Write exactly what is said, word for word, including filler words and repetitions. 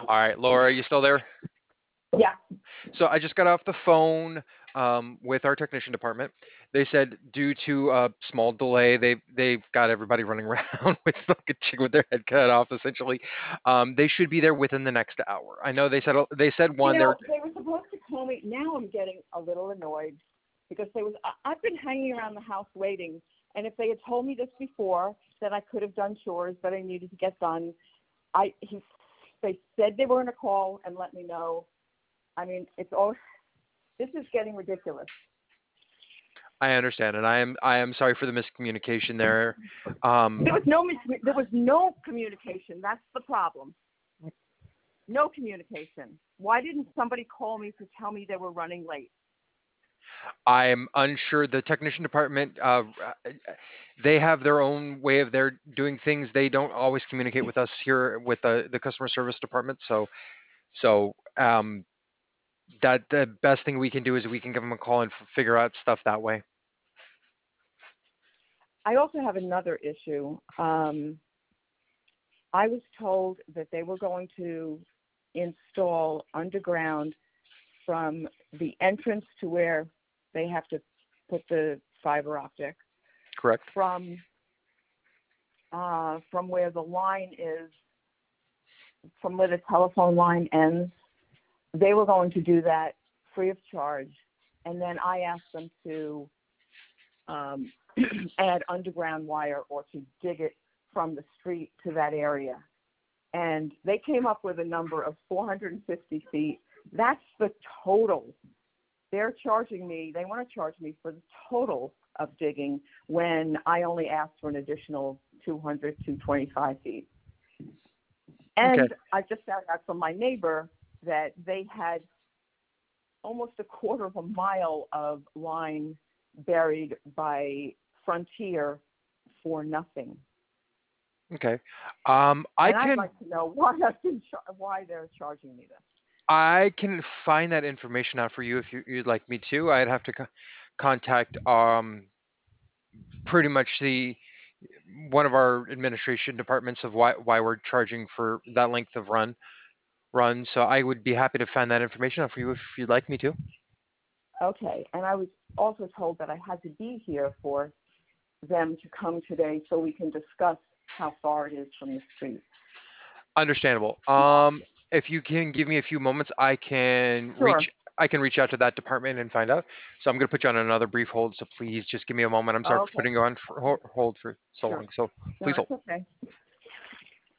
All right, Laura, you still there? Yeah. So I just got off the phone um, with our technician department. They said due to a small delay, they they've got everybody running around with like a chicken with their head cut off, essentially. Um, they should be there within the next hour. I know they said they said You one. They're know, they were supposed to call me. Now I'm getting a little annoyed because they was. I, I've been hanging around the house waiting, and if they had told me this before, then I could have done chores that I needed to get done. I he, they said they were going to call and let me know. I mean, it's all. This is getting ridiculous. I understand, and I am I am sorry for the miscommunication there. Um, There was no mis- there was no communication. That's the problem. No communication. Why didn't somebody call me to tell me they were running late? I'm unsure. The technician department, uh, they have their own way of their doing things. They don't always communicate with us here with the the customer service department. So so um, that the best thing we can do is we can give them a call and f- figure out stuff that way. I also have another issue. Um, I was told that they were going to install underground from the entrance to where they have to put the fiber optic, Correct. from uh, from where the line is, from where the telephone line ends. They were going to do that free of charge, and then I asked them to um, add underground wire or to dig it from the street to that area. And they came up with a number of four hundred fifty feet. That's the total. They're charging me, they want to charge me for the total of digging when I only asked for an additional two hundred to twenty-five feet. Okay. And I just found out from my neighbor that they had almost a quarter of a mile of line buried by Frontier for nothing. Okay. Um, I And I'd can like to know why I've been char- why they're charging me this. I can find that information out for you if you, you'd like me to. I'd have to co- contact um pretty much the one of our administration departments of why why we're charging for that length of run run. So I would be happy to find that information out for you if you'd like me to. Okay, and I was also told that I had to be here for them to come today so we can discuss how far it is from the street. Understandable. Um, if you can give me a few moments, I can Sure. reach I can reach out to that department and find out. So I'm going to put you on another brief hold. So please just give me a moment. I'm sorry for Okay. putting you on for, ho- hold for so Sure. long. So No, please hold. that's okay.